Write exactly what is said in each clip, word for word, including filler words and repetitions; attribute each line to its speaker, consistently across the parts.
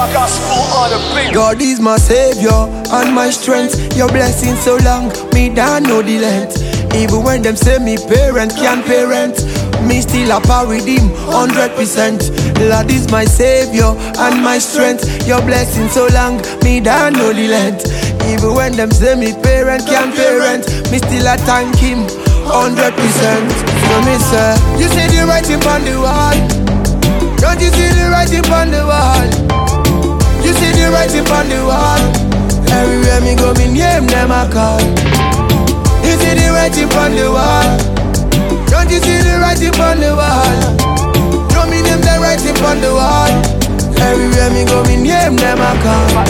Speaker 1: Gospel on the beat.
Speaker 2: God is my savior and my strength. Your blessing so long, me don't know the length. Even when them say me parent can't parent, me still a par with him, hundred percent. Lord is my savior and my strength. Your blessing so long, me don't know the length. Even when them say me parent can't parent, me still a thank him, hundred percent. So me say, you see the writing on the wall. Don't you see the writing on the wall? You see the writing on the wall. Everywhere me go, me name them a call. You see the writing on the wall. Don't you see the writing on the wall? No, me name the writing on the wall. Everywhere me go, me name them a call.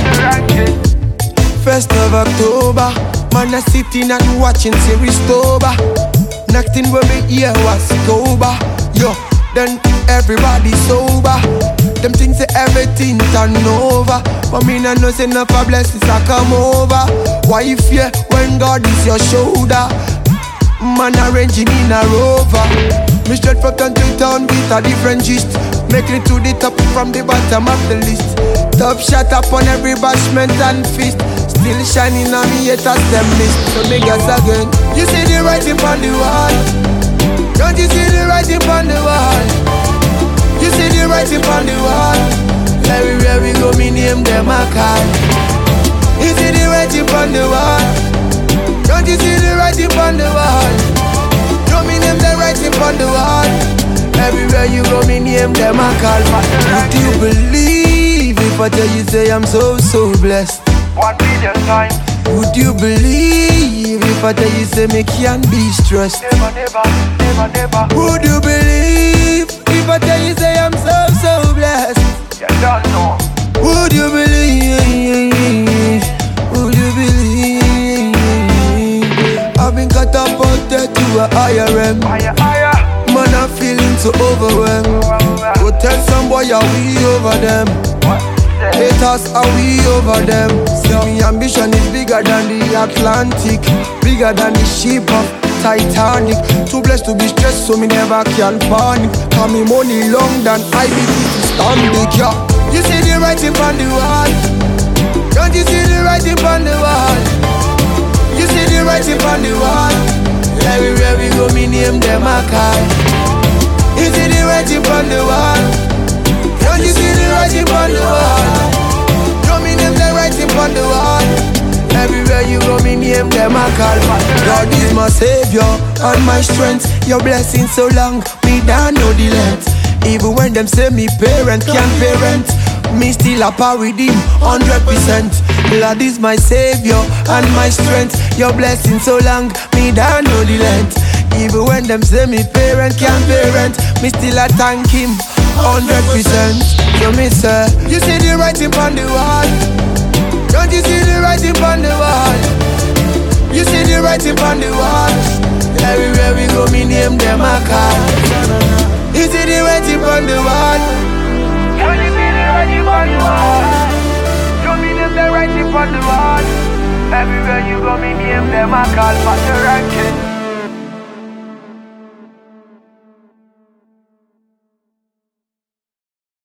Speaker 2: First of October, man a sitting and watching series Toba. Nothing when me hear was Toba. Yo, then everybody sober. Them things say everything turn over, but me no know say enough of blessings a come over. Why you fear when God is your shoulder? Man arranging in a rover. Me straight from town to town with a different gist. Make it to the top from the bottom of the list. Top shot upon every bashment and fist. Still shining on me yet as them mist. So me guess again. You see the writing on the wall. Don't you see the writing on the wall? You see the writing on the wall. Everywhere we go, me name them a call. You see the writing on the wall. Don't you see the writing on the wall? No, me name the writing on the wall. Everywhere you go, me name them a call. Would you believe if I tell you say I'm so, so blessed?
Speaker 1: One million times.
Speaker 2: Would you believe if I tell you say me can't be stressed?
Speaker 1: Never, never, never, never.
Speaker 2: Would you believe if I tell you say I'm so, so blessed?
Speaker 1: You don't know.
Speaker 2: Would you believe? Would you believe? I've been catapulted to a higher realm.
Speaker 1: Higher, higher.
Speaker 2: Man, I'm feeling so overwhelmed. Go tell some boy how we over them. Haters are we over them. See me ambition is bigger than the Atlantic, bigger than the ship of Titanic. Too blessed to be stressed so me never can panic. Cause me money long than I be to stand big, yeah. You see the writing on the wall. Don't you see the writing on the wall? You see the writing on the wall. Everywhere we go me name them a call. You see the writing on the wall. Don't you see the writing on the wall? No, me name the writing on the wall. Everywhere you go, me name them a call. God is my savior and my strength. Your blessing so long, me don't know the length. Even when them say me parent can't parent, me still a par with him, hundred percent. Lord is my savior and my strength. Your blessing so long, me don't know the length. Even when them say me parent can't parent, me still a thank him, hundred percent. So me say, you see the writing on the wall. Don't you see the writing on the wall? You see the writing on the wall. Everywhere we go, me name them a call. You see the writing on the wall.
Speaker 1: Don't you see the writing on the wall? You me name the writing on the wall. Everywhere you go, me name them a call. But the ranking.